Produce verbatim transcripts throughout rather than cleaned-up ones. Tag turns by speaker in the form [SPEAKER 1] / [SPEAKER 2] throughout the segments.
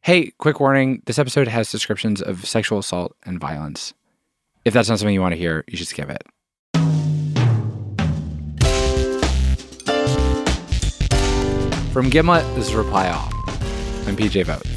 [SPEAKER 1] Hey, quick warning. This episode has descriptions of sexual assault and violence. If that's not something you want to hear, you should skip it. From Gimlet, this is Reply All. I'm P J Vogt.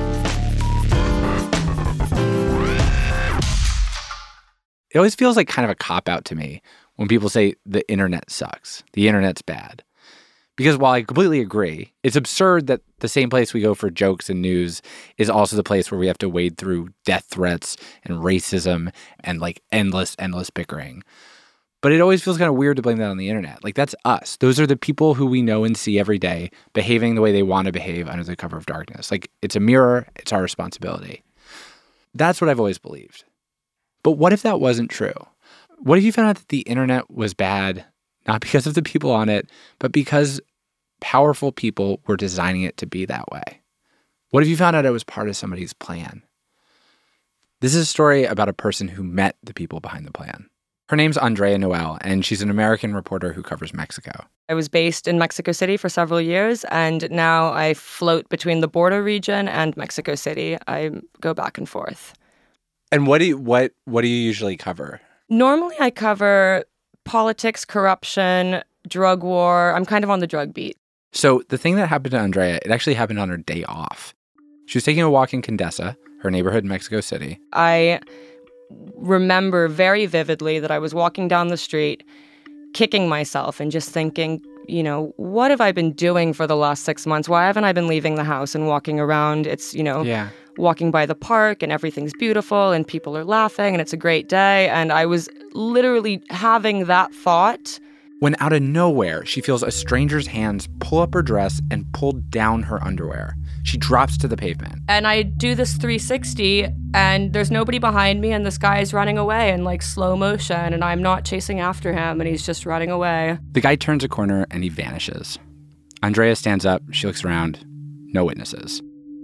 [SPEAKER 1] It always feels like kind of a cop-out to me when people say the internet sucks, the internet's bad. Because while I completely agree, it's absurd that the same place we go for jokes and news is also the place where we have to wade through death threats and racism and like endless, endless bickering. But it always feels kind of weird to blame that on the internet. Like, that's us. Those are the people who we know and see every day behaving the way they want to behave under the cover of darkness. Like, it's a mirror. It's our responsibility. That's what I've always believed. But what if that wasn't true? What if you found out that the internet was bad, not because of the people on it, but because powerful people were designing it to be that way? What if you found out it was part of somebody's plan? This is a story about a person who met the people behind the plan. Her name's Andrea Noel, and she's an American reporter who covers Mexico.
[SPEAKER 2] I was based in Mexico City for several years, and now I float between the border region and Mexico City. I go back and forth.
[SPEAKER 1] And what do you, what what do you usually cover?
[SPEAKER 2] Normally I cover politics, corruption, drug war. I'm kind of on the drug beat.
[SPEAKER 1] So the thing that happened to Andrea, it actually happened on her day off. She was taking a walk in Condesa, her neighborhood in Mexico City.
[SPEAKER 2] I remember very vividly that I was walking down the street, kicking myself and just thinking, you know, what have I been doing for the last six months? Why haven't I been leaving the house and walking around? It's, you know,
[SPEAKER 1] yeah.
[SPEAKER 2] walking by the park and everything's beautiful and people are laughing and it's a great day. And I was literally having that thought.
[SPEAKER 1] When out of nowhere, she feels a stranger's hands pull up her dress and pull down her underwear. She drops to the pavement.
[SPEAKER 2] And I do this three sixty and there's nobody behind me and this guy is running away in like slow motion and I'm not chasing after him and he's just running away.
[SPEAKER 1] The guy turns a corner and he vanishes. Andrea stands up. She looks around. No witnesses.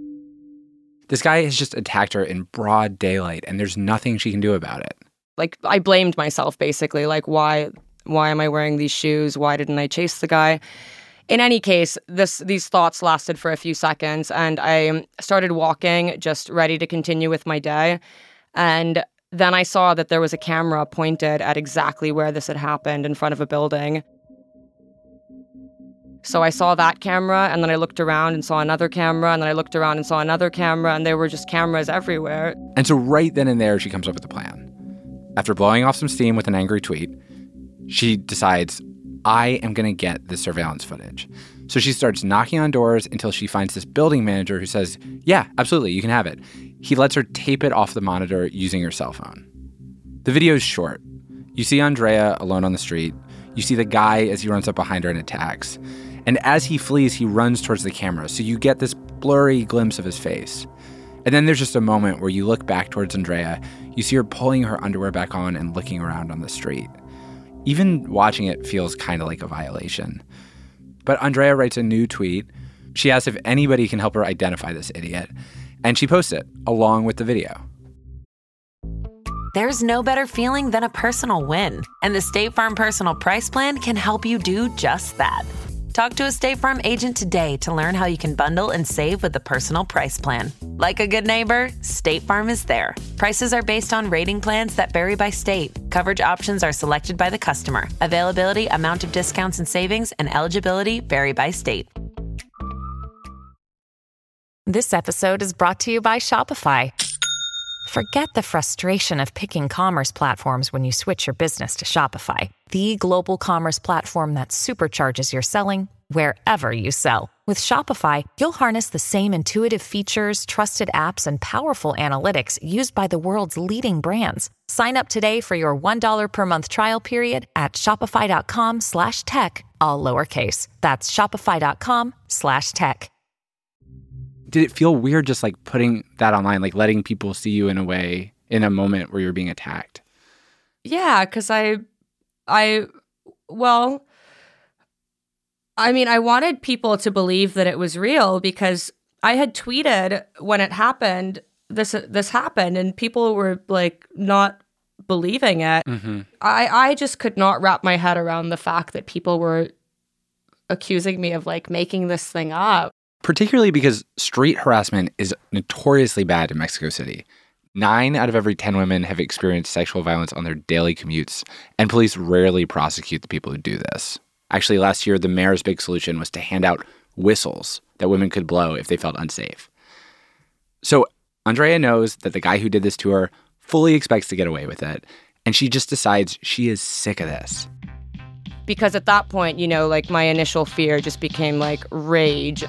[SPEAKER 1] This guy has just attacked her in broad daylight and there's nothing she can do about it.
[SPEAKER 2] Like, I blamed myself, basically. Like, why why am I wearing these shoes? Why didn't I chase the guy? In any case, this these thoughts lasted for a few seconds, and I started walking, just ready to continue with my day. And then I saw that there was a camera pointed at exactly where this had happened in front of a building. So I saw that camera, and then I looked around and saw another camera, and then I looked around and saw another camera, and there were just cameras everywhere.
[SPEAKER 1] And so right then and there, she comes up with a plan. After blowing off some steam with an angry tweet, she decides, I am going to get the surveillance footage. So she starts knocking on doors until she finds this building manager who says, yeah, absolutely, you can have it. He lets her tape it off the monitor using her cell phone. The video is short. You see Andrea alone on the street. You see the guy as he runs up behind her and attacks. And as he flees, he runs towards the camera. So you get this blurry glimpse of his face. And then there's just a moment where you look back towards Andrea. You see her pulling her underwear back on and looking around on the street. Even watching it feels kind of like a violation. But Andrea writes a new tweet. She asks if anybody can help her identify this idiot. And she posts it along with the video.
[SPEAKER 3] There's no better feeling than a personal win. And the State Farm Personal Price Plan can help you do just that. Talk to a State Farm agent today to learn how you can bundle and save with the Personal Price Plan. Like a good neighbor, State Farm is there. Prices are based on rating plans that vary by state. Coverage options are selected by the customer. Availability, amount of discounts and savings, and eligibility vary by state.
[SPEAKER 4] This episode is brought to you by Shopify. Forget the frustration of picking commerce platforms when you switch your business to Shopify, the global commerce platform that supercharges your selling wherever you sell. With Shopify, you'll harness the same intuitive features, trusted apps, and powerful analytics used by the world's leading brands. Sign up today for your one dollar per month trial period at shopify.com slash tech, all lowercase. That's shopify.com slash tech.
[SPEAKER 1] Did it feel weird just like putting that online, like letting people see you in a way, in a moment where you're being attacked?
[SPEAKER 2] Yeah, because I, I, well, I mean, I wanted people to believe that it was real because I had tweeted when it happened, this this happened, and people were like not believing it. Mm-hmm. I, I just could not wrap my head around the fact that people were accusing me of like making this thing up.
[SPEAKER 1] particularly because street harassment is notoriously bad in Mexico City. Nine out of every ten women have experienced sexual violence on their daily commutes, and police rarely prosecute the people who do this. Actually, last year, the mayor's big solution was to hand out whistles that women could blow if they felt unsafe. So Andrea knows that the guy who did this to her fully expects to get away with it, and she just decides she is sick of this.
[SPEAKER 2] Because at that point, you know, like my initial fear just became like rage.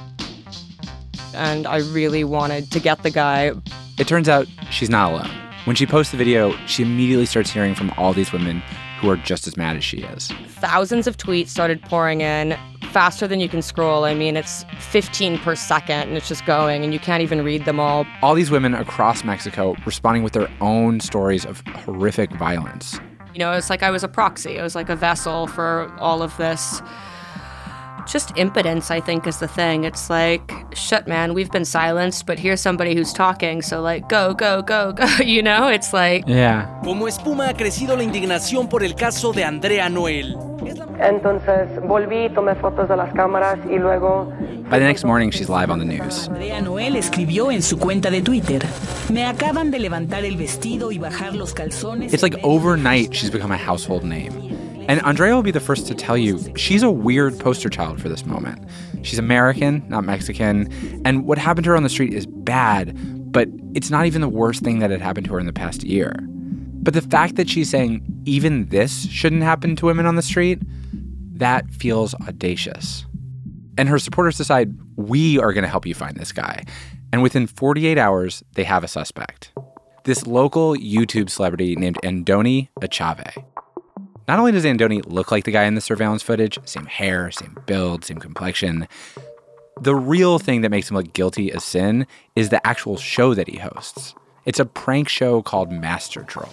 [SPEAKER 2] And I really wanted to get the guy.
[SPEAKER 1] It turns out she's not alone. When she posts the video, she immediately starts hearing from all these women who are just as mad as she is.
[SPEAKER 2] Thousands of tweets started pouring in faster than you can scroll. I mean, it's fifteen per second and it's just going and you can't even read them all.
[SPEAKER 1] All these women across Mexico responding with their own stories of horrific violence.
[SPEAKER 2] You know, it's like I was a proxy. I was like a vessel for all of this. Just impotence, I think, is the thing. It's like, shit, man, we've been silenced, but here's somebody who's talking, so like, go, go, go, go, you know? It's like...
[SPEAKER 1] Yeah.
[SPEAKER 5] Como espuma ha crecido la indignación por el caso de Andrea Noel.
[SPEAKER 6] Entonces, volví, tomé fotos de las cámaras y luego...
[SPEAKER 1] By the next morning, she's live on the news.
[SPEAKER 7] Andrea Noel escribió en su cuenta de Twitter, me acaban de levantar el vestido y bajar los calzones.
[SPEAKER 1] It's like overnight, she's become a household name. And Andrea will be the first to tell you she's a weird poster child for this moment. She's American, not Mexican, and what happened to her on the street is bad, but it's not even the worst thing that had happened to her in the past year. But the fact that she's saying even this shouldn't happen to women on the street, that feels audacious. And her supporters decide, we are going to help you find this guy. And within forty-eight hours, they have a suspect. This local YouTube celebrity named Andoni Echave. Not only does Andoni look like the guy in the surveillance footage, same hair, same build, same complexion, the real thing that makes him look guilty as sin is the actual show that he hosts. It's a prank show called Master Troll.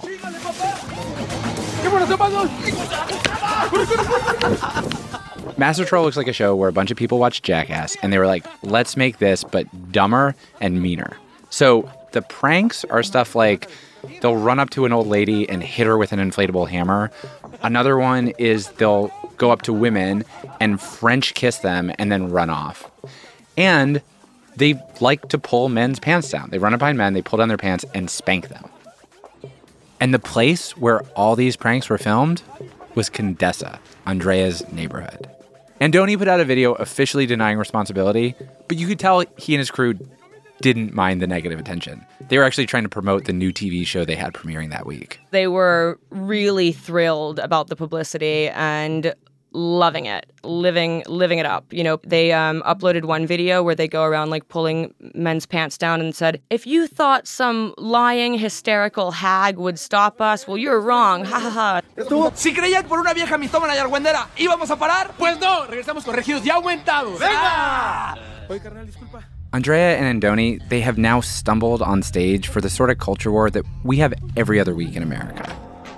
[SPEAKER 1] Master Troll looks like a show where a bunch of people watch Jackass, and they were like, let's make this, but dumber and meaner. So the pranks are stuff like they'll run up to an old lady and hit her with an inflatable hammer. Another one is they'll go up to women and French kiss them and then run off. And they like to pull men's pants down. They run up behind men, they pull down their pants and spank them. And the place where all these pranks were filmed was Condesa, Andrea's neighborhood. Andoni put out a video officially denying responsibility, but you could tell he and his crew didn't mind the negative attention. They were actually trying to promote the new T V show they had premiering that week.
[SPEAKER 2] They were really thrilled about the publicity and loving it, living living it up. You know, they um, uploaded one video where they go around like pulling men's pants down and said, if you thought some lying, hysterical hag would stop us, well, you're wrong. Ha ha ha.
[SPEAKER 5] Si creían por una vieja mitómana y argüendera íbamos a parar, pues no, regresamos corregidos y aumentados. ¡Venga! Oye, carnal, disculpa.
[SPEAKER 1] Andrea and Andoni, they have now stumbled on stage for the sort of culture war that we have every other week in America.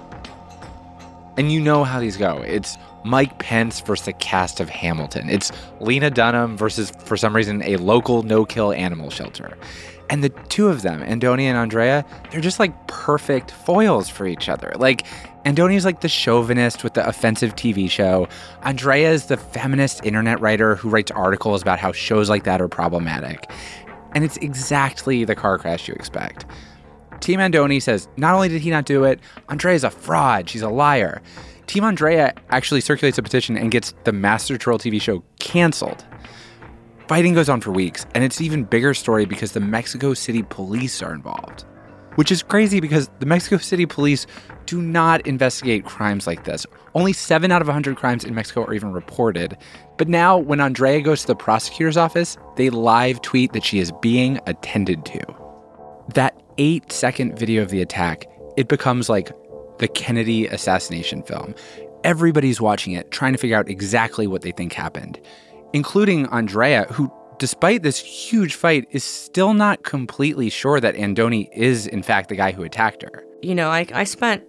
[SPEAKER 1] And you know how these go. It's Mike Pence versus the cast of Hamilton. It's Lena Dunham versus, for some reason, a local no-kill animal shelter. And the two of them, Andoni and Andrea, they're just like perfect foils for each other. Like, Andoni's like the chauvinist with the offensive T V show. Andrea is the feminist internet writer who writes articles about how shows like that are problematic. And it's exactly the car crash you expect. Team Andoni says not only did he not do it, Andrea's a fraud. She's a liar. Team Andrea actually circulates a petition and gets the Master Troll T V show canceled. Fighting goes on for weeks, and it's an even bigger story because the Mexico City police are involved. Which is crazy because the Mexico City police do not investigate crimes like this. Only seven out of one hundred crimes in Mexico are even reported. But now, when Andrea goes to the prosecutor's office, they live tweet that she is being attended to. That eight-second video of the attack, it becomes like the Kennedy assassination film. Everybody's watching it, trying to figure out exactly what they think happened, including Andrea, who, despite this huge fight, is still not completely sure that Andoni is, in fact, the guy who attacked her.
[SPEAKER 2] You know, I, I spent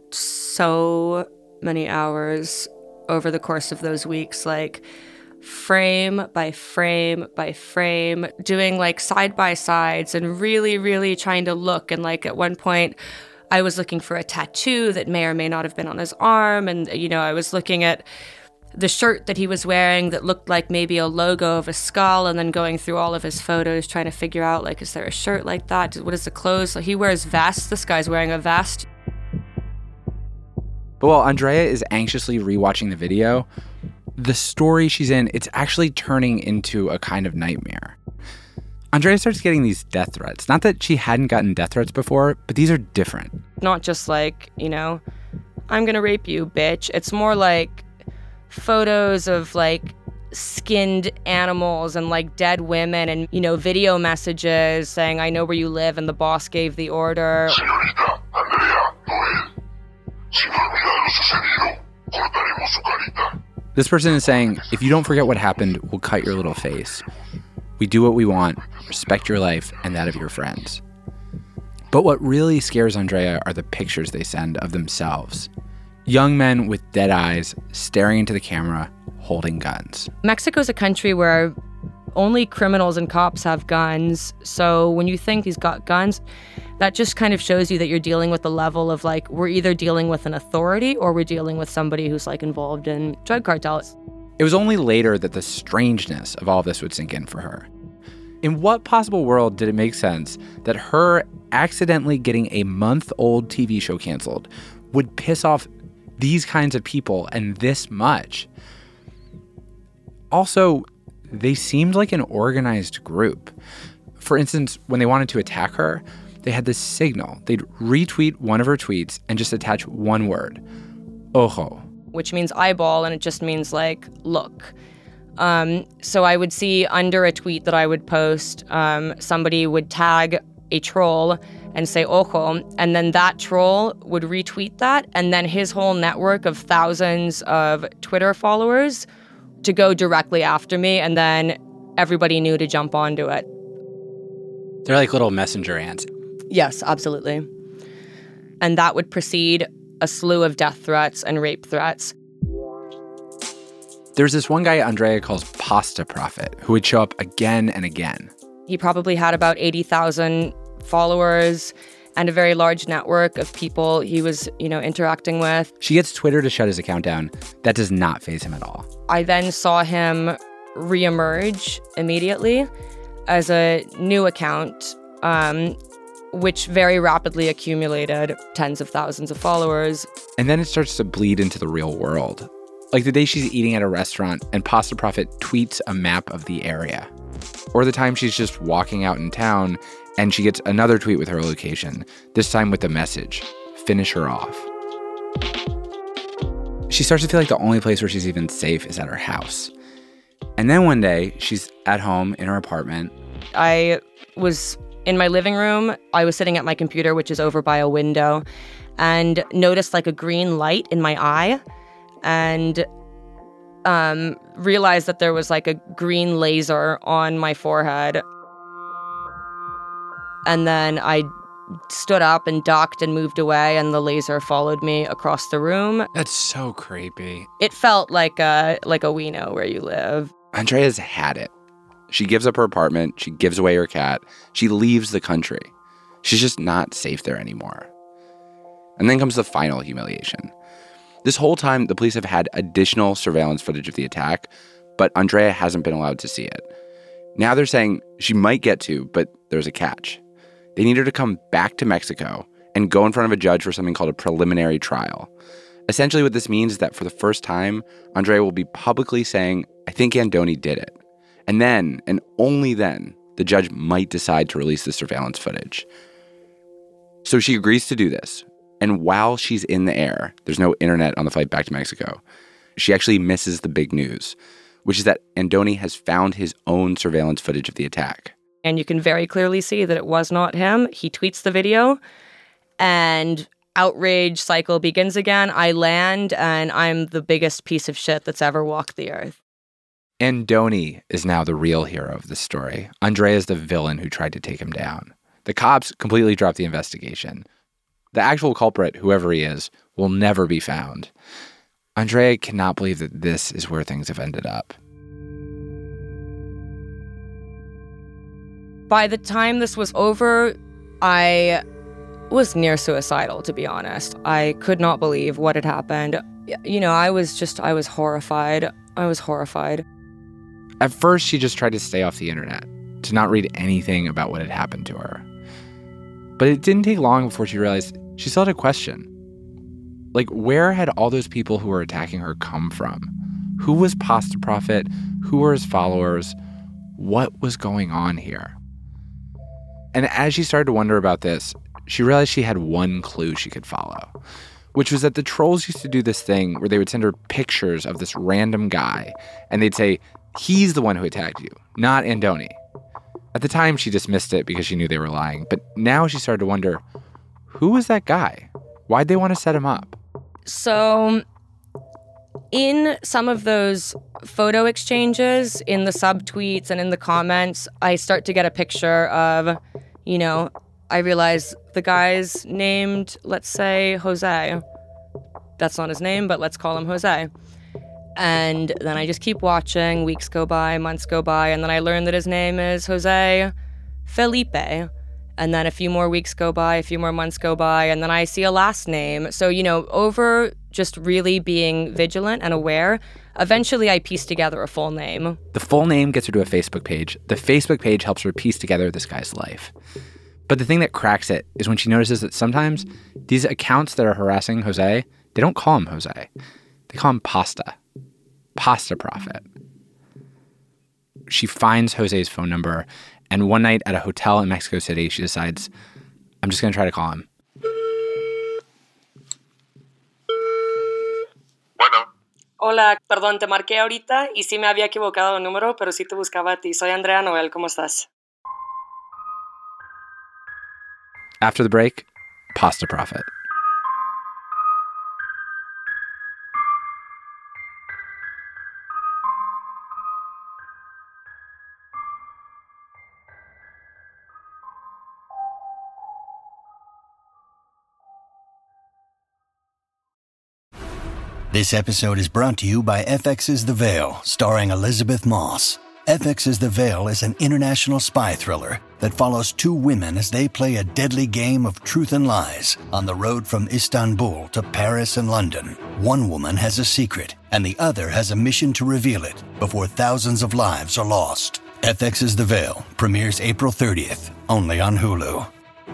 [SPEAKER 2] so many hours over the course of those weeks, like frame by frame by frame, doing like side-by-sides and really, really trying to look. And like at one point, I was looking for a tattoo that may or may not have been on his arm. And, you know, I was looking at the shirt that he was wearing that looked like maybe a logo of a skull, and then going through all of his photos trying to figure out, like, is there a shirt like that? What is the clothes? So he wears vests. This guy's wearing a vest.
[SPEAKER 1] But while Andrea is anxiously rewatching the video, the story she's in, it's actually turning into a kind of nightmare. Andrea starts getting these death threats. Not that she hadn't gotten death threats before, but these are different.
[SPEAKER 2] Not just like, you know, I'm gonna rape you, bitch. It's more like photos of like skinned animals and like dead women and, you know, video messages saying, I know where you live and the boss gave the order.
[SPEAKER 8] Señorita Andrea Noel, si no olvida lo sucedido, cortaremos su carita.
[SPEAKER 1] This person is saying, if you don't forget what happened, we'll cut your little face. We do what we want, respect your life and that of your friends. But what really scares Andrea are the pictures they send of themselves. Young men with dead eyes staring into the camera, holding guns.
[SPEAKER 2] Mexico's a country where only criminals and cops have guns. So when you think he's got guns, that just kind of shows you that you're dealing with the level of like, we're either dealing with an authority or we're dealing with somebody who's like involved in drug cartels.
[SPEAKER 1] It was only later that the strangeness of all this would sink in for her. In what possible world did it make sense that her accidentally getting a month-old T V show canceled would piss off these kinds of people and this much? Also, they seemed like an organized group. For instance, when they wanted to attack her, they had this signal. They'd retweet one of her tweets and just attach one word, ojo.
[SPEAKER 2] Which means eyeball, and it just means like, look. Um, so I would see under a tweet that I would post, um, somebody would tag a troll and say ojo, and then that troll would retweet that, and then his whole network of thousands of Twitter followers to go directly after me, and then everybody knew to jump onto it.
[SPEAKER 9] They're like little messenger ants.
[SPEAKER 2] Yes, absolutely. And that would precede a slew of death threats and rape threats.
[SPEAKER 1] There's this one guy Andrea calls Pasta Prophet who would show up again and again.
[SPEAKER 2] He probably had about eighty thousand followers and a very large network of people he was, you know, interacting with.
[SPEAKER 1] She gets Twitter to shut his account down. That does not faze him at all.
[SPEAKER 2] I then saw him reemerge immediately as a new account, um, which very rapidly accumulated tens of thousands of followers.
[SPEAKER 1] And then it starts to bleed into the real world. Like the day she's eating at a restaurant and Pasta Prophet tweets a map of the area. Or the time she's just walking out in town and she gets another tweet with her location, this time with the message, finish her off. She starts to feel like the only place where she's even safe is at her house. And then one day, she's at home in her apartment.
[SPEAKER 2] I was in my living room. I was sitting at my computer, which is over by a window, and noticed like a green light in my eye, and um, realized that there was like a green laser on my forehead. And then I stood up and ducked and moved away, and the laser followed me across the room.
[SPEAKER 1] That's so creepy.
[SPEAKER 2] It felt like a, like a we know where you live.
[SPEAKER 1] Andrea's had it. She gives up her apartment. She gives away her cat. She leaves the country. She's just not safe there anymore. And then comes the final humiliation. This whole time, the police have had additional surveillance footage of the attack, but Andrea hasn't been allowed to see it. Now they're saying she might get to, but there's a catch. They need her to come back to Mexico and go in front of a judge for something called a preliminary trial. Essentially what this means is that for the first time, Andrea will be publicly saying, I think Andoni did it. And then, and only then, the judge might decide to release the surveillance footage. So she agrees to do this. And while she's in the air, there's no internet on the flight back to Mexico, she actually misses the big news, which is that Andoni has found his own surveillance footage of the attack.
[SPEAKER 2] And you can very clearly see that it was not him. He tweets the video, and outrage cycle begins again. I land, and I'm the biggest piece of shit that's ever walked the earth.
[SPEAKER 1] Andoni is now the real hero of this story. Andrea is the villain who tried to take him down. The cops completely dropped the investigation. The actual culprit, whoever he is, will never be found. Andrea cannot believe that this is where things have ended up.
[SPEAKER 2] By the time this was over, I was near suicidal, to be honest. I could not believe what had happened. you know, I was just, I was horrified. I was horrified.
[SPEAKER 1] At first, she just tried to stay off the internet, to not read anything about what had happened to her. But it didn't take long before she realized she still had a question. Like, where had all those people who were attacking her come from? Who was Pasta Prophet? Who were his followers? What was going on here? And as she started to wonder about this, she realized she had one clue she could follow, which was that the trolls used to do this thing where they would send her pictures of this random guy, and they'd say, he's the one who attacked you, not Andoni. At the time, she dismissed it because she knew they were lying, but now she started to wonder, who was that guy? Why'd they want to set him up?
[SPEAKER 2] So in some of those photo exchanges, in the subtweets and in the comments, I start to get a picture of, you know, I realize the guy's named, let's say, Jose. That's not his name, but let's call him Jose. And then I just keep watching. Weeks go by, months go by, and then I learn that his name is Jose Felipe. And then a few more weeks go by, a few more months go by, and then I see a last name. So, you know, over just really being vigilant and aware, eventually I piece together a full name.
[SPEAKER 1] The full name gets her to a Facebook page. The Facebook page helps her piece together this guy's life. But the thing that cracks it is when she notices that sometimes these accounts that are harassing Jose, they don't call him Jose. They call him Pasta. Pasta Prophet. She finds Jose's phone number, and one night at a hotel in Mexico City, she decides, I'm just going to try to call him.
[SPEAKER 8] Bueno.
[SPEAKER 2] Hola, perdón, te marqué ahorita y sí me había equivocado el número, pero sí te buscaba a ti. Soy Andrea Noel, ¿cómo estás?
[SPEAKER 1] After the break, Pasta Prophet.
[SPEAKER 10] This episode is brought to you by F X's The Veil, starring Elizabeth Moss. F X's The Veil is an international spy thriller that follows two women as they play a deadly game of truth and lies on the road from Istanbul to Paris and London. One woman has a secret, and the other has a mission to reveal it before thousands of lives are lost. F X's The Veil premieres April thirtieth, only on Hulu.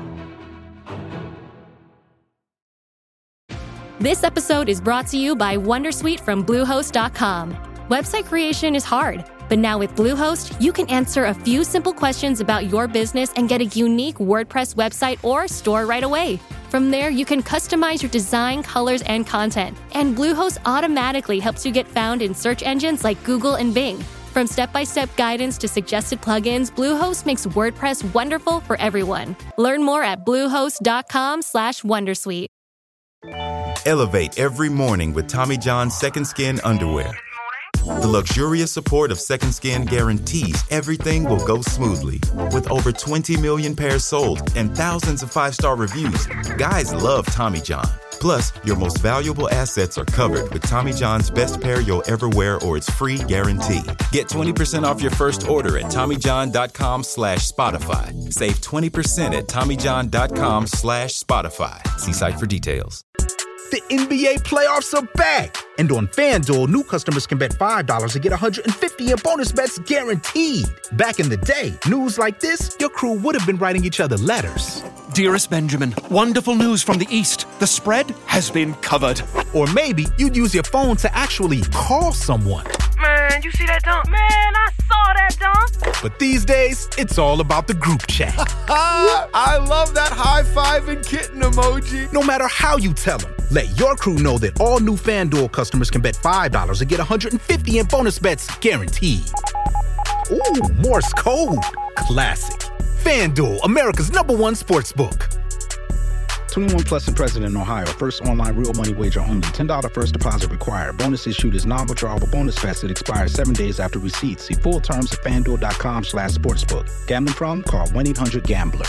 [SPEAKER 11] This episode is brought to you by Wondersuite from Bluehost dot com. Website creation is hard, but now with Bluehost, you can answer a few simple questions about your business and get a unique WordPress website or store right away. From there, you can customize your design, colors, and content. And Bluehost automatically helps you get found in search engines like Google and Bing. From step-by-step guidance to suggested plugins, Bluehost makes WordPress wonderful for everyone. Learn more at bluehost dot com slash wondersuite.
[SPEAKER 12] Elevate every morning with Tommy John's Second Skin underwear. The luxurious support of Second Skin guarantees everything will go smoothly. With over twenty million pairs sold and thousands of five-star reviews, guys love Tommy John. Plus, your most valuable assets are covered with Tommy John's best pair you'll ever wear or its free guarantee. Get twenty percent off your first order at TommyJohn.com slash Spotify. Save twenty percent at TommyJohn.com slash Spotify. See site for details.
[SPEAKER 13] The N B A playoffs are back. And on FanDuel, new customers can bet five dollars and get one hundred fifty dollars in bonus bets guaranteed. Back in the day, news like this, your crew would have been writing each other letters.
[SPEAKER 5] Dearest Benjamin, wonderful news from the East. The spread has been covered.
[SPEAKER 13] Or maybe you'd use your phone to actually call someone.
[SPEAKER 14] Man, you see that dunk? Man, I saw that dunk.
[SPEAKER 13] But these days, it's all about the group chat.
[SPEAKER 15] I love that high five and kitten emoji.
[SPEAKER 13] No matter how you tell them, let your crew know that all new FanDuel customers can bet five dollars and get one hundred fifty dollars in bonus bets guaranteed. Ooh, Morse code. Classic. FanDuel, America's number one sports book.
[SPEAKER 16] twenty-one plus and present in Ohio. First online real money wager only. ten dollars first deposit required. Bonus issued is non-withdrawable bonus vest that expires seven days after receipt. See full terms at FanDuel.com slash sportsbook. Gambling problem? Call one eight hundred gambler.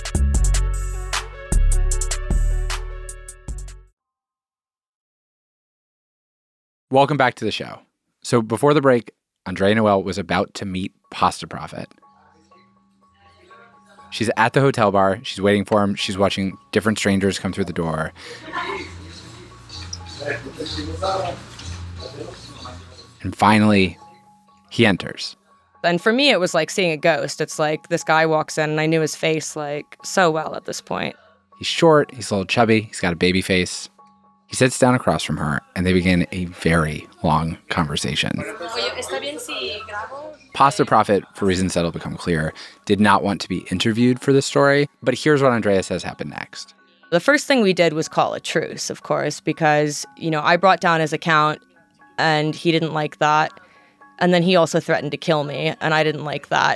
[SPEAKER 1] Welcome back to the show. So before the break, Andrea Noel was about to meet Pasta Prophet. She's at the hotel bar. She's waiting for him. She's watching different strangers come through the door. And finally, he enters.
[SPEAKER 2] And for me, it was like seeing a ghost. It's like this guy walks in and I knew his face like so well at this point.
[SPEAKER 1] He's short, he's a little chubby, he's got a baby face. He sits down across from her and they begin a very long conversation. Pasta Prophet, for reasons that'll become clear, did not want to be interviewed for this story, but here's what Andrea says happened next.
[SPEAKER 2] The first thing we did was call a truce, of course, because, you know, I brought down his account and he didn't like that. And then he also threatened to kill me, and I didn't like that.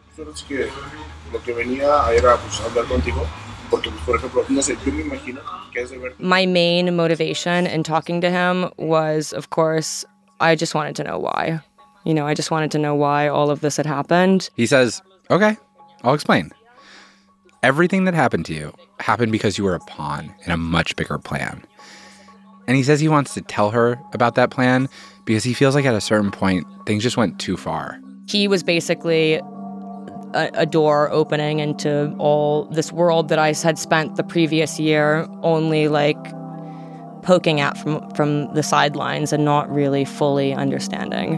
[SPEAKER 2] My main motivation in talking to him was, of course, I just wanted to know why. You know, I just wanted to know why all of this had happened.
[SPEAKER 1] He says, okay, I'll explain. Everything that happened to you happened because you were a pawn in a much bigger plan. And he says he wants to tell her about that plan because he feels like at a certain point, things just went too far.
[SPEAKER 2] He was basically a, a door opening into all this world that I had spent the previous year only like poking at from, from the sidelines and not really fully understanding.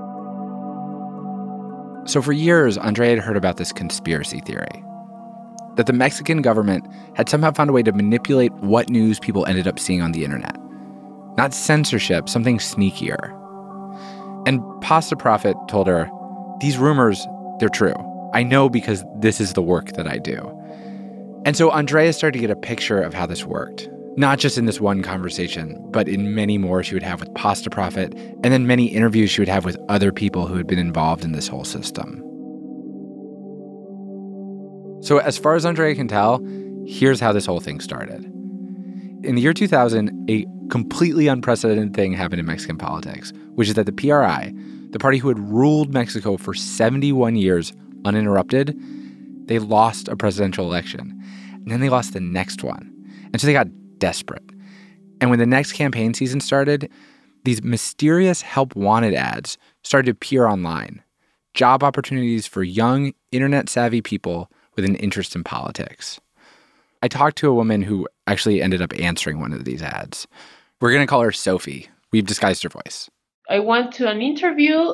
[SPEAKER 1] So for years, Andrea had heard about this conspiracy theory, that the Mexican government had somehow found a way to manipulate what news people ended up seeing on the internet. Not censorship, something sneakier. And Pasta Prophet told her, these rumors, they're true. I know because this is the work that I do. And so Andrea started to get a picture of how this worked, not just in this one conversation, but in many more she would have with Pasta Prophet, and then many interviews she would have with other people who had been involved in this whole system. So as far as Andrea can tell, here's how this whole thing started. In the year two thousand, a completely unprecedented thing happened in Mexican politics, which is that the P R I, the party who had ruled Mexico for seventy-one years uninterrupted, they lost a presidential election. And then they lost the next one. And so they got desperate. And when the next campaign season started, these mysterious help wanted ads started to appear online. Job opportunities for young, internet-savvy people with an interest in politics. I talked to a woman who actually ended up answering one of these ads. We're going to call her Sophie. We've disguised her voice.
[SPEAKER 17] I went to an interview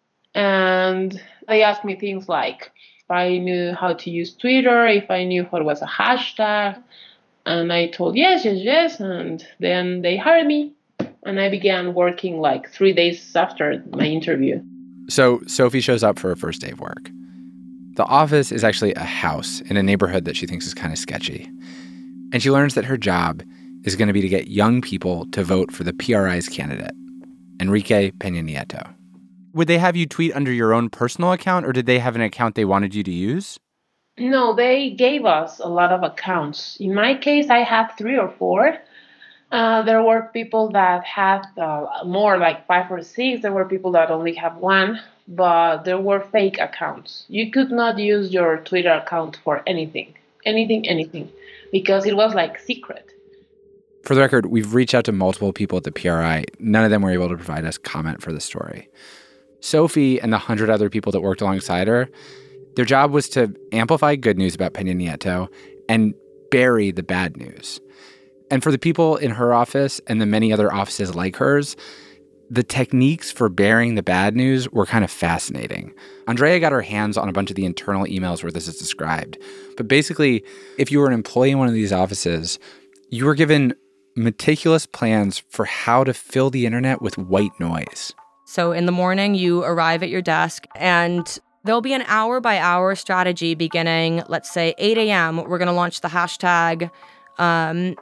[SPEAKER 17] and they asked me things like if I knew how to use Twitter, if I knew what was a hashtag. And I told yes, yes, yes. And then they hired me and I began working like three days after my interview.
[SPEAKER 1] So Sophie shows up for her first day of work. The office is actually a house in a neighborhood that she thinks is kind of sketchy. And she learns that her job is going to be to get young people to vote for the P R I's candidate, Enrique Peña Nieto. Would they have you tweet under your own personal account, or did they have an account they wanted you to use?
[SPEAKER 17] No, they gave us a lot of accounts. In my case, I had three or four. Uh, there were people that had uh, more, like five or six. There were people that only have one. But there were fake accounts. You could not use your Twitter account for anything, anything, anything, because it was like secret.
[SPEAKER 1] For the record, we've reached out to multiple people at the P R I. None of them were able to provide us comment for the story. Sophie and the hundred other people that worked alongside her, their job was to amplify good news about Peña Nieto and bury the bad news. And for the people in her office and the many other offices like hers, the techniques for bearing the bad news were kind of fascinating. Andrea got her hands on a bunch of the internal emails where this is described. But basically, if you were an employee in one of these offices, you were given meticulous plans for how to fill the internet with white noise.
[SPEAKER 2] So in the morning, you arrive at your desk and there'll be an hour by hour strategy beginning, let's say eight a.m. We're going to launch the hashtag um,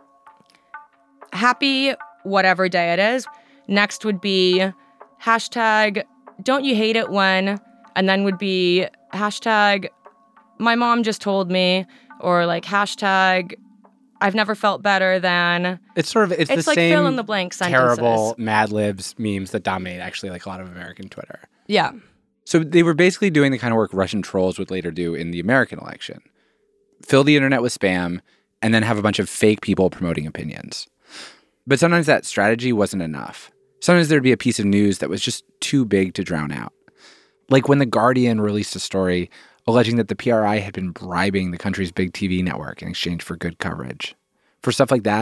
[SPEAKER 2] happy whatever day it is. Next would be hashtag don't you hate it when, and then would be hashtag my mom just told me, or like hashtag I've never felt better than.
[SPEAKER 9] It's sort of, it's,
[SPEAKER 2] it's
[SPEAKER 9] the
[SPEAKER 2] like
[SPEAKER 9] same
[SPEAKER 2] fill in the blank sentences.
[SPEAKER 9] Terrible Mad Libs memes that dominate actually like a lot of American Twitter.
[SPEAKER 2] Yeah.
[SPEAKER 1] So they were basically doing the kind of work Russian trolls would later do in the American election. Fill the internet with spam and then have a bunch of fake people promoting opinions. But sometimes that strategy wasn't enough. Sometimes there'd be a piece of news that was just too big to drown out. Like when The Guardian released a story alleging that the P R I had been bribing the country's big T V network in exchange for good coverage. For stuff like that,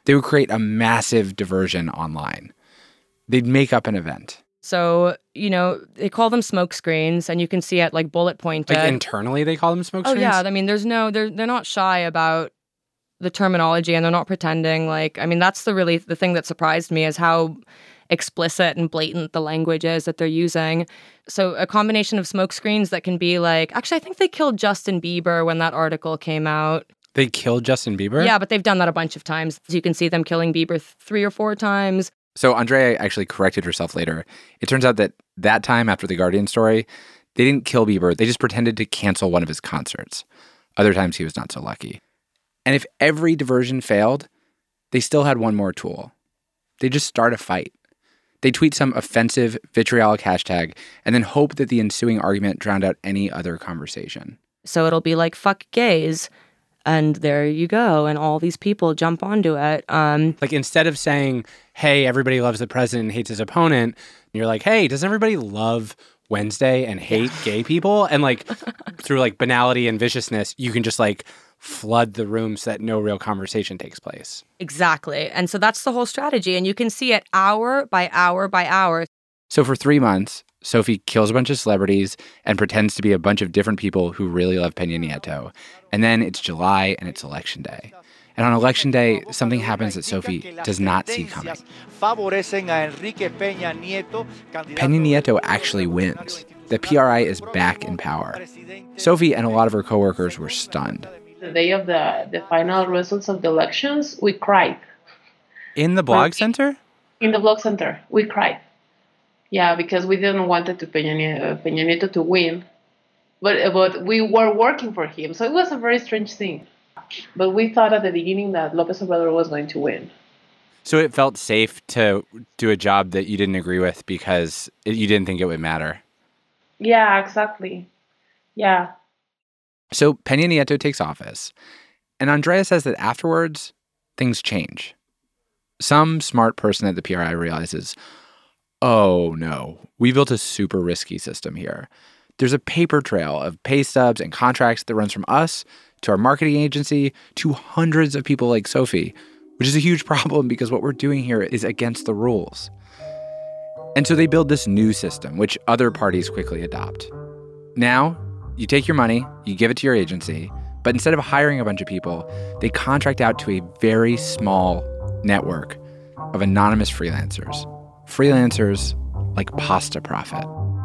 [SPEAKER 1] They would create a massive diversion online. They'd make up an event.
[SPEAKER 2] So, you know, they call them smoke screens, and you can see it like bullet pointed.
[SPEAKER 1] Like internally they call them smoke
[SPEAKER 2] oh,
[SPEAKER 1] screens?
[SPEAKER 2] Oh, yeah. I mean, there's no, they're, they're not shy about the terminology, and they're not pretending. Like, I mean, that's the really, the thing that surprised me is how explicit and blatant the language is that they're using. So a combination of smoke screens that can be like, actually, I think they killed Justin Bieber when that article came out.
[SPEAKER 1] They killed Justin Bieber?
[SPEAKER 2] Yeah, but they've done that a bunch of times. You can see them killing Bieber th- three or four times.
[SPEAKER 1] So Andrea actually corrected herself later. It turns out that that time after the Guardian story, they didn't kill Bieber. They just pretended to cancel one of his concerts. Other times he was not so lucky. And if every diversion failed, they still had one more tool. They just start a fight. They tweet some offensive, vitriolic hashtag and then hope that the ensuing argument drowned out any other conversation.
[SPEAKER 2] So it'll be like, fuck gays. And there you go. And all these people jump onto it. Um,
[SPEAKER 1] like instead of saying, hey, everybody loves the president and hates his opponent, you're like, hey, does everybody love Wednesday and hate yeah. gay people? And like through like banality and viciousness, you can just like flood the room so that no real conversation takes place.
[SPEAKER 2] Exactly. And so that's the whole strategy. And you can see it hour by hour by hour.
[SPEAKER 1] So for three months, Sophie kills a bunch of celebrities and pretends to be a bunch of different people who really love Peña Nieto. And then it's July and it's election day. And on election day, something happens that Sophie does not see coming. Peña Nieto actually wins. The P R I is back in power. Sophie and a lot of her coworkers were stunned.
[SPEAKER 17] The day of the, the final results of the elections, we cried.
[SPEAKER 1] In the blog center?
[SPEAKER 17] In the blog center, we cried. Yeah, because we didn't want it to Peña Nieto, Peña Nieto to win. But, but we were working for him. So it was a very strange thing. But we thought at the beginning that López Obrador was going to win.
[SPEAKER 1] So it felt safe to do a job that you didn't agree with because it, you didn't think it would matter?
[SPEAKER 17] Yeah, exactly. Yeah.
[SPEAKER 1] So Peña Nieto takes office. And Andrea says that afterwards, things change. Some smart person at the P R I realizes, oh no, we built a super risky system here. There's a paper trail of pay stubs and contracts that runs from us to our marketing agency to hundreds of people like Sophie, which is a huge problem because what we're doing here is against the rules. And so they build this new system, which other parties quickly adopt. Now, you take your money, you give it to your agency, but instead of hiring a bunch of people, they contract out to a very small network of anonymous freelancers. Freelancers like Pasta Profit.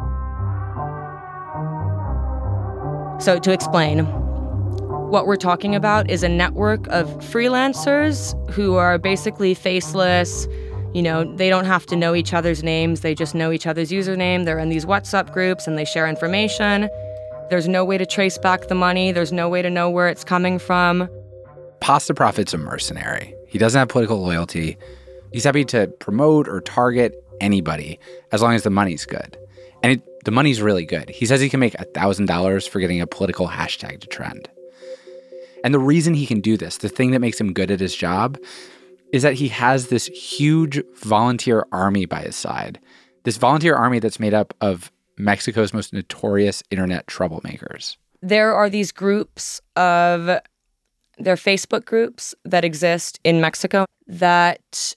[SPEAKER 2] So to explain, what we're talking about is a network of freelancers who are basically faceless. You know, they don't have to know each other's names. They just know each other's username. They're in these WhatsApp groups and they share information. There's no way to trace back the money. There's no way to know where it's coming from.
[SPEAKER 1] Pasta Profit's a mercenary. He doesn't have political loyalty. He's happy to promote or target anybody as long as the money's good. And it, the money's really good. He says he can make one thousand dollars for getting a political hashtag to trend. And the reason he can do this, the thing that makes him good at his job, is that he has this huge volunteer army by his side. This volunteer army that's made up of Mexico's most notorious internet troublemakers.
[SPEAKER 2] There are these groups of, they're Facebook groups that exist in Mexico that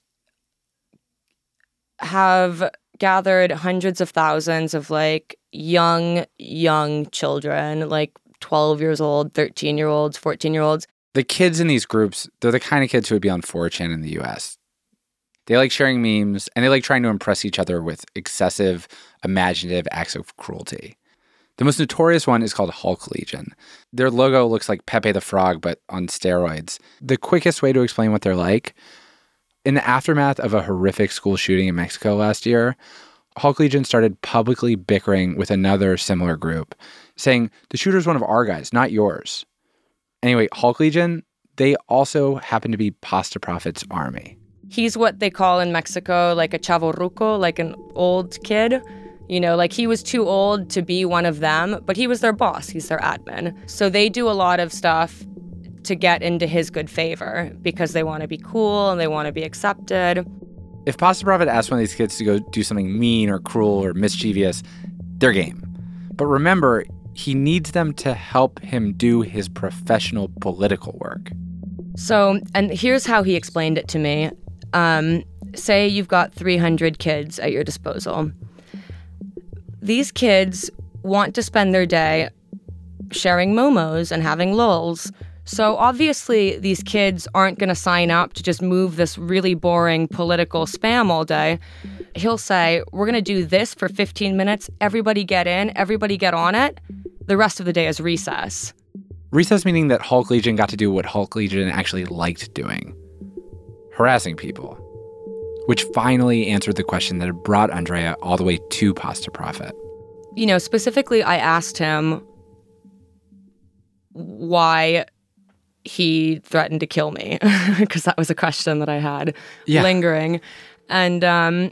[SPEAKER 2] have gathered hundreds of thousands of like young, young children, like twelve years old, thirteen year olds, fourteen year olds.
[SPEAKER 1] The kids in these groups, they're the kind of kids who would be on four chan in the U S. They like sharing memes, and they like trying to impress each other with excessive, imaginative acts of cruelty. The most notorious one is called Hulk Legion. Their logo looks like Pepe the Frog, but on steroids. The quickest way to explain what they're like, in the aftermath of a horrific school shooting in Mexico last year, Hulk Legion started publicly bickering with another similar group, saying, the shooter's one of our guys, not yours. Anyway, Hulk Legion, they also happen to be Pasta Profit's army.
[SPEAKER 2] He's what they call in Mexico like a chavorruco, like an old kid. You know, like he was too old to be one of them, but he was their boss. He's their admin. So they do a lot of stuff to get into his good favor because they want to be cool and they want to be accepted.
[SPEAKER 1] If Pasta Profit asks one of these kids to go do something mean or cruel or mischievous, they're game. But remember, he needs them to help him do his professional political work.
[SPEAKER 2] So, and here's how he explained it to me. Um, say you've got three hundred kids at your disposal. These kids want to spend their day sharing momos and having lulz. So obviously these kids aren't going to sign up to just move this really boring political spam all day. He'll say, we're going to do this for fifteen minutes. Everybody get in. Everybody get on it. The rest of the day is recess.
[SPEAKER 1] Recess meaning that Hulk Legion got to do what Hulk Legion actually liked doing. Harassing people. Which finally answered the question that had brought Andrea all the way to Pasta Profit.
[SPEAKER 2] You know, specifically, I asked him why he threatened to kill me, because that was a question that I had yeah. lingering. And um,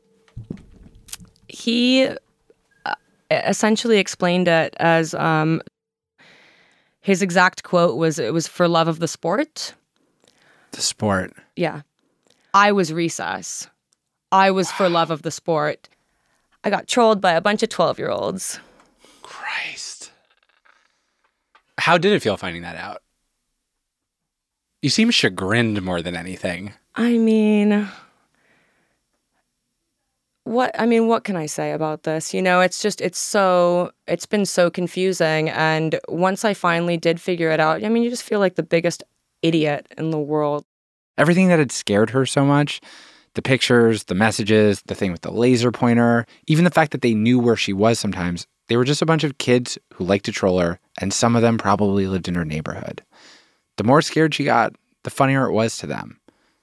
[SPEAKER 2] he essentially explained it as um, his exact quote was, it was for love of the sport.
[SPEAKER 1] The sport.
[SPEAKER 2] Yeah. I was recess. I was wow. for love of the sport. I got trolled by a bunch of twelve-year-olds.
[SPEAKER 1] Christ. How did it feel finding that out? You seem chagrined more than anything.
[SPEAKER 2] I mean, what I mean, what can I say about this? You know, it's just, it's so, it's been so confusing. And once I finally did figure it out, I mean, you just feel like the biggest idiot in the world.
[SPEAKER 1] Everything that had scared her so much, the pictures, the messages, the thing with the laser pointer, even the fact that they knew where she was sometimes, they were just a bunch of kids who liked to troll her, and some of them probably lived in her neighborhood. The more scared she got, the funnier it was to them.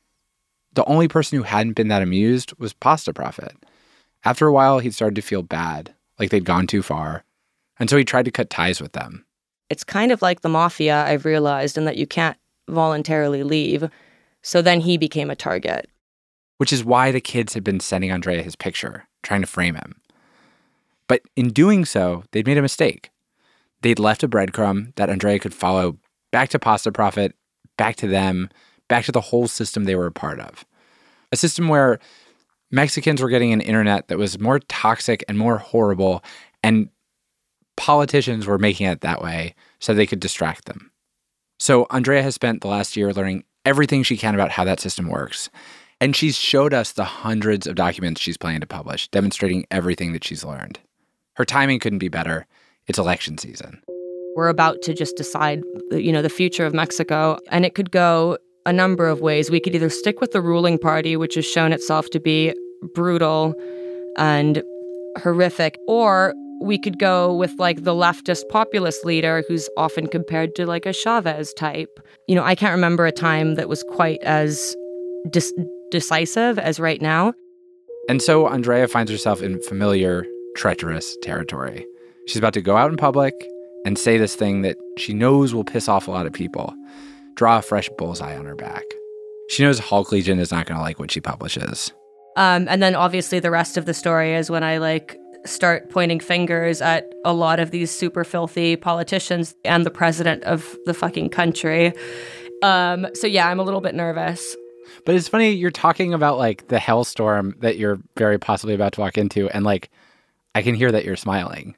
[SPEAKER 1] The only person who hadn't been that amused was Pasta Profit. After a while, he'd started to feel bad, like they'd gone too far, and so he tried to cut ties with them.
[SPEAKER 2] It's kind of like the mafia, I've realized, in that you can't voluntarily leave. So then he became a target.
[SPEAKER 1] Which is why the kids had been sending Andrea his picture, trying to frame him. But in doing so, they'd made a mistake. They'd left a breadcrumb that Andrea could follow back to Pasta Profit, back to them, back to the whole system they were a part of. A system where Mexicans were getting an internet that was more toxic and more horrible, and politicians were making it that way so they could distract them. So Andrea has spent the last year learning everything she can about how that system works. And she's showed us the hundreds of documents she's planning to publish, demonstrating everything that she's learned. Her timing couldn't be better. It's election season.
[SPEAKER 2] We're about to just decide, you know, the future of Mexico, and it could go a number of ways. We could either stick with the ruling party, which has shown itself to be brutal and horrific, or we could go with like the leftist populist leader who's often compared to like a Chavez type. You know, I can't remember a time that was quite as dis- decisive as right now.
[SPEAKER 1] And so Andrea finds herself in familiar, treacherous territory. She's about to go out in public and say this thing that she knows will piss off a lot of people, draw a fresh bullseye on her back. She knows Hulk Legion is not going to like what she publishes.
[SPEAKER 2] Um, and then obviously the rest of the story is when I like start pointing fingers at a lot of these super filthy politicians and the president of the fucking country. Um, so yeah, I'm a little bit nervous.
[SPEAKER 1] But it's funny, you're talking about like the hellstorm that you're very possibly about to walk into, and like I can hear that you're smiling.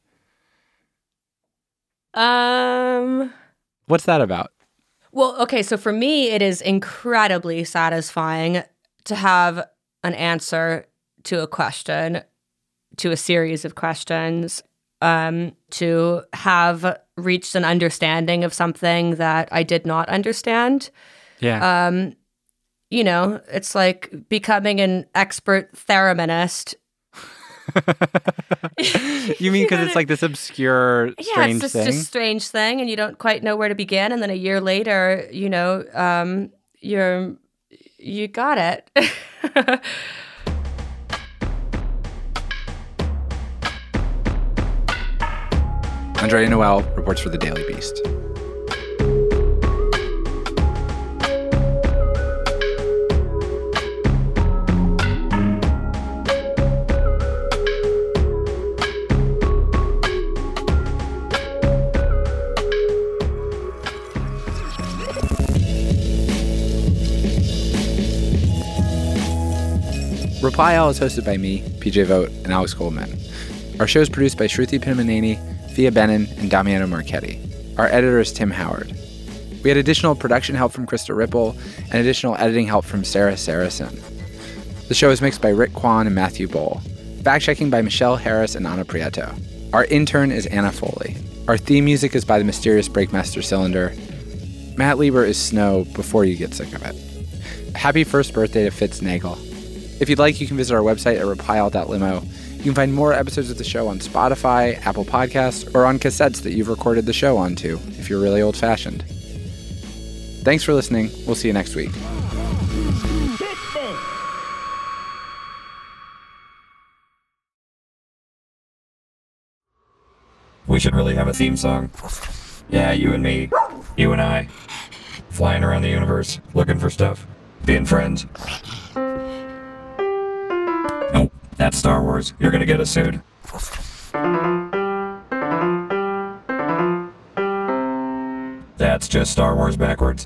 [SPEAKER 2] Um,
[SPEAKER 1] What's that about?
[SPEAKER 2] Well, okay, so for me, it is incredibly satisfying to have an answer to a question, to a series of questions, um, to have reached an understanding of something that I did not understand.
[SPEAKER 1] Yeah.
[SPEAKER 2] Um, you know, it's like becoming an expert thereminist.
[SPEAKER 1] You mean because it's like this obscure, strange
[SPEAKER 2] yeah, it's just
[SPEAKER 1] thing?
[SPEAKER 2] a strange thing, and you don't quite know where to begin. And then a year later, you know, um, you're you got it.
[SPEAKER 1] Andrea Noel reports for The Daily Beast. Reply All is hosted by me, P J Vogt, and Alex Goldman. Our show is produced by Shruti Pinnamaneni, Thea Benin, and Damiano Marchetti. Our editor is Tim Howard. We had additional production help from Krista Ripple and additional editing help from Sarah Saracen. The show is mixed by Rick Kwan and Matthew Bowl. Fact-checking by Michelle Harris and Anna Prieto. Our intern is Anna Foley. Our theme music is by the mysterious Breakmaster Cylinder. Matt Lieber is Snow before you get sick of it. Happy first birthday to Fitz Nagel. If you'd like, you can visit our website at repile dot limo. You can find more episodes of the show on Spotify, Apple Podcasts, or on cassettes that you've recorded the show onto, if you're really old-fashioned. Thanks for listening. We'll see you next week.
[SPEAKER 18] We should really have a theme song. Yeah, you and me. You and I. Flying around the universe, looking for stuff. Being friends. Nope, that's Star Wars. You're gonna get us sued. That's just Star Wars backwards.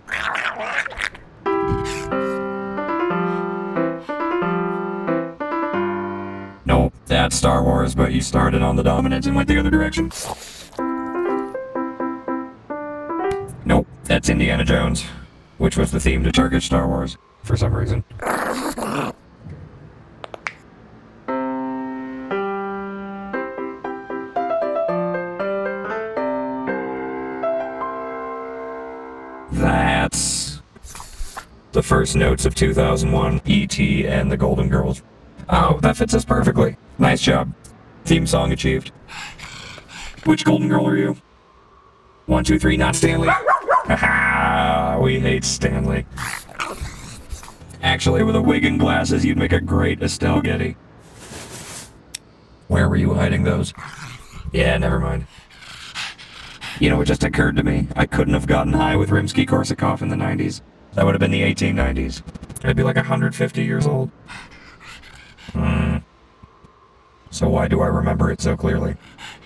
[SPEAKER 18] Nope, that's Star Wars, but you started on the dominant and went the other direction. Nope, that's Indiana Jones, which was the theme to Turkish Star Wars, for some reason. That's the first notes of two thousand one, E T and the Golden Girls. Oh, that fits us perfectly. Nice job. Theme song achieved. Which Golden Girl are you? One, two, three, not Stanley. Haha, we hate Stanley. Actually, with a wig and glasses, you'd make a great Estelle Getty. Where were you hiding those? Yeah, never mind. You know, it just occurred to me, I couldn't have gotten high with Rimsky-Korsakov in the nineties. That would have been the eighteen nineties. I'd be like one hundred fifty years old. Hmm. So why do I remember it so clearly?